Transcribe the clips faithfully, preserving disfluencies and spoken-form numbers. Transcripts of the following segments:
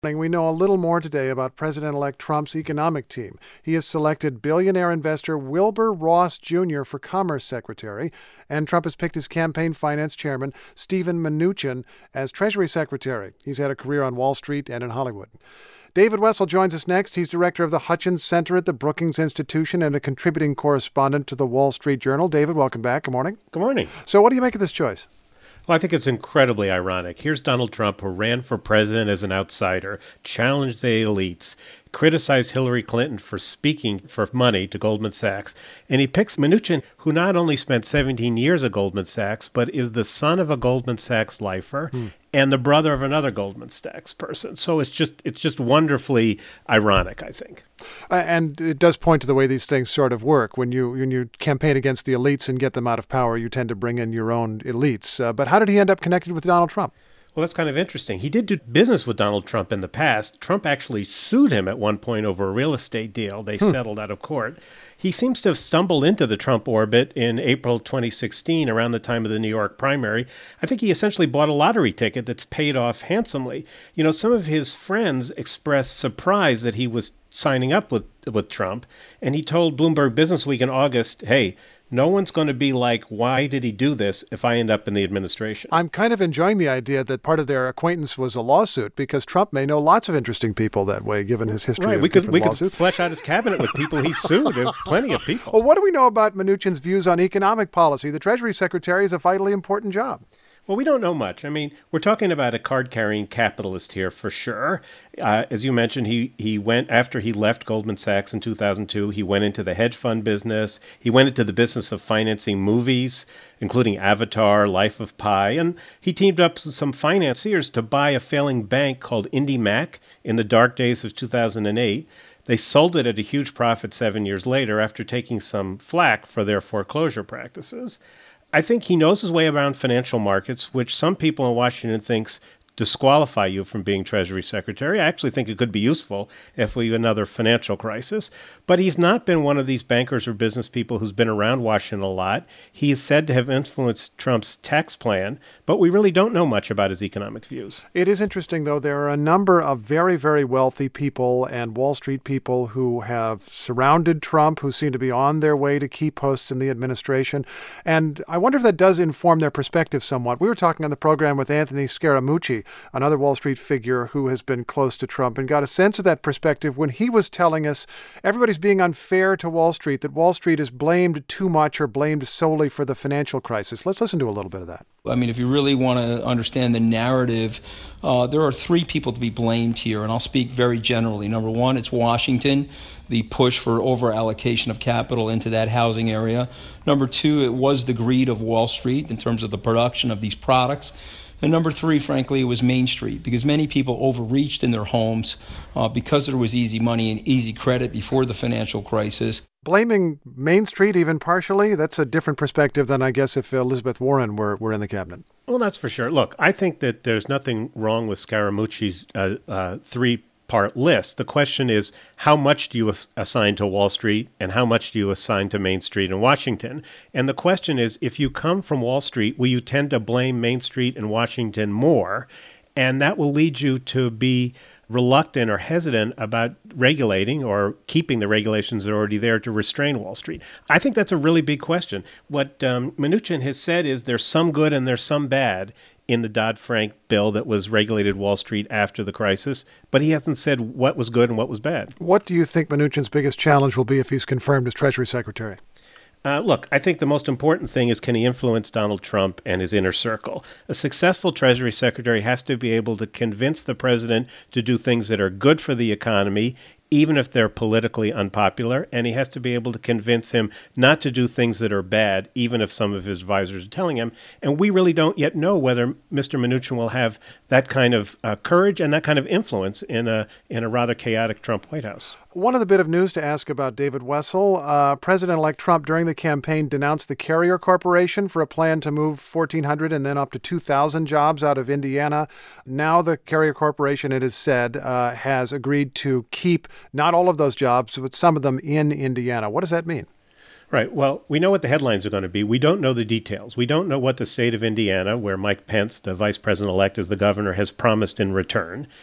We know a little more today about President-elect Trump's economic team. He has selected billionaire investor Wilbur Ross Junior for Commerce Secretary, and Trump has picked his campaign finance chairman, Steven Mnuchin, as Treasury Secretary. He's had a career on Wall Street and in Hollywood. David Wessel joins us next. He's director of the Hutchins Center at the Brookings Institution and a contributing correspondent to the Wall Street Journal. David, welcome back. Good morning. Good morning. So what do you make of this choice? Well, I think it's incredibly ironic. Here's Donald Trump, who ran for president as an outsider, challenged the elites, criticized Hillary Clinton for speaking for money to Goldman Sachs, and he picks Mnuchin, who not only spent seventeen years at Goldman Sachs, but is the son of a Goldman Sachs lifer hmm. and the brother of another Goldman Sachs person. So it's just it's just wonderfully ironic, I think. Uh, and it does point to the way these things sort of work. When you when you campaign against the elites and get them out of power, you tend to bring in your own elites. Uh, but how did he end up connected with Donald Trump? Well, that's kind of interesting. He did do business with Donald Trump in the past. Trump actually sued him at one point over a real estate deal. They hmm. settled out of court. He seems to have stumbled into the Trump orbit in April twenty sixteen, around the time of the New York primary. I think he essentially bought a lottery ticket that's paid off handsomely. You know, some of his friends expressed surprise that he was signing up with, with Trump, and he told Bloomberg Businessweek in August, hey, no one's going to be like, why did he do this if I end up in the administration? I'm kind of enjoying the idea that part of their acquaintance was a lawsuit, because Trump may know lots of interesting people that way, given his history right. of we could, different we lawsuits. could flesh out his cabinet with people he sued. There's plenty of people. Well, what do we know about Mnuchin's views on economic policy? The Treasury Secretary is a vitally important job. Well, we don't know much. I mean, we're talking about a card-carrying capitalist here for sure. Uh, as you mentioned, he, he went, after he left Goldman Sachs in two thousand two, he went into the hedge fund business. He went into the business of financing movies, including Avatar, Life of Pi, and he teamed up with some financiers to buy a failing bank called IndyMac in the dark days of two thousand eight. They sold it at a huge profit seven years later after taking some flack for their foreclosure practices. I think he knows his way around financial markets, which some people in Washington thinks disqualify you from being Treasury Secretary. I actually think it could be useful if we have another financial crisis. But he's not been one of these bankers or business people who's been around Washington a lot. He is said to have influenced Trump's tax plan, but we really don't know much about his economic views. It is interesting, though. There are a number of very, very wealthy people and Wall Street people who have surrounded Trump, who seem to be on their way to key posts in the administration. And I wonder if that does inform their perspective somewhat. We were talking on the program with Anthony Scaramucci, another Wall Street figure who has been close to Trump, and got a sense of that perspective when he was telling us everybody's being unfair to Wall Street, that Wall Street is blamed too much or blamed solely for the financial crisis. Let's listen to a little bit of that. I mean, if you really want to understand the narrative, uh, there are three people to be blamed here, and I'll speak very generally. Number one, it's Washington, the push for over-allocation of capital into that housing area. Number two, it was the greed of Wall Street in terms of the production of these products. And number three, frankly, it was Main Street, because many people overreached in their homes uh, because there was easy money and easy credit before the financial crisis. Blaming Main Street even partially, that's a different perspective than, I guess, if Elizabeth Warren were, were in the cabinet. Well, that's for sure. Look, I think that there's nothing wrong with Scaramucci's uh, uh, three part list. The question is, how much do you assign to Wall Street and how much do you assign to Main Street in Washington? And the question is, if you come from Wall Street, will you tend to blame Main Street and Washington more? And that will lead you to be reluctant or hesitant about regulating or keeping the regulations that are already there to restrain Wall Street. I think that's a really big question. What um, Mnuchin has said is there's some good and there's some bad in the Dodd-Frank bill that was regulated Wall Street after the crisis, but he hasn't said what was good and what was bad. What do you think Mnuchin's biggest challenge will be if he's confirmed as Treasury Secretary? Uh, look, I think the most important thing is, can he influence Donald Trump and his inner circle? A successful Treasury Secretary has to be able to convince the president to do things that are good for the economy, even if they're politically unpopular, and he has to be able to convince him not to do things that are bad, even if some of his advisors are telling him. And we really don't yet know whether Mister Mnuchin will have that kind of uh, courage and that kind of influence in a in a rather chaotic Trump White House. One other bit of news to ask about David Wessel. Uh, President-elect Trump, during the campaign, denounced the Carrier Corporation for a plan to move fourteen hundred and then up to two thousand jobs out of Indiana. Now the Carrier Corporation, it is said, uh, has agreed to keep not all of those jobs, but some of them in Indiana. What does that mean? Right. Well, we know what the headlines are going to be. We don't know the details. We don't know what the state of Indiana, where Mike Pence, the vice president-elect, as the governor, has promised in return.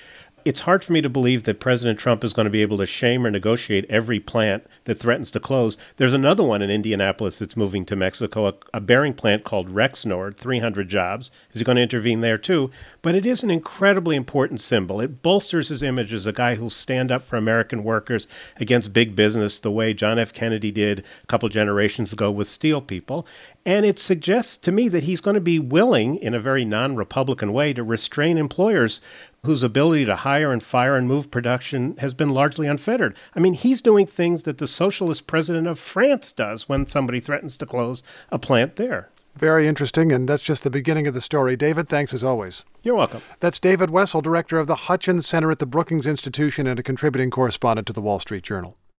it's hard for me to believe that President Trump is going to be able to shame or negotiate every plant that threatens to close. There's another one in Indianapolis that's moving to Mexico, a, a bearing plant called Rexnord, three hundred jobs. Is he going to intervene there too? But it is an incredibly important symbol. It bolsters his image as a guy who'll stand up for American workers against big business the way John F. Kennedy did a couple generations ago with steel people. And it suggests to me that he's going to be willing, in a very non-Republican way, to restrain employers whose ability to hire and fire and move production has been largely unfettered. I mean, he's doing things that the socialist president of France does when somebody threatens to close a plant there. Very interesting, and that's just the beginning of the story. David, thanks as always. You're welcome. That's David Wessel, director of the Hutchins Center at the Brookings Institution and a contributing correspondent to the Wall Street Journal.